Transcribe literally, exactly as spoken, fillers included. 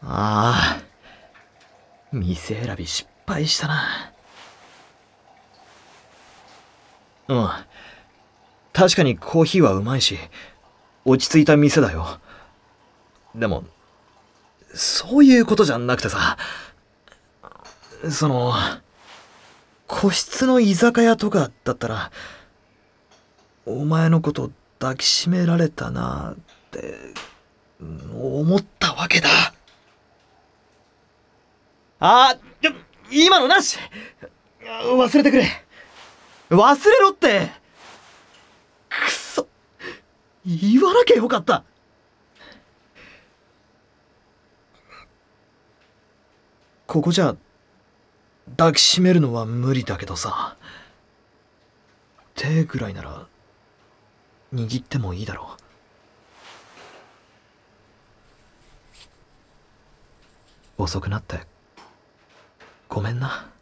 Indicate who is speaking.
Speaker 1: ああ、店選び失敗したな。うん。確かにコーヒーはうまいし、落ち着いた店だよ。でも、そういうことじゃなくてさ、その、個室の居酒屋とかだったら、お前のこと抱きしめられたなって思ったわけだ。あー、今のなし。忘れてくれ。忘れろって。くそ、言わなきゃよかった。ここじゃ抱きしめるのは無理だけどさ、手ぐらいなら握ってもいいだろう。遅くなってごめんな。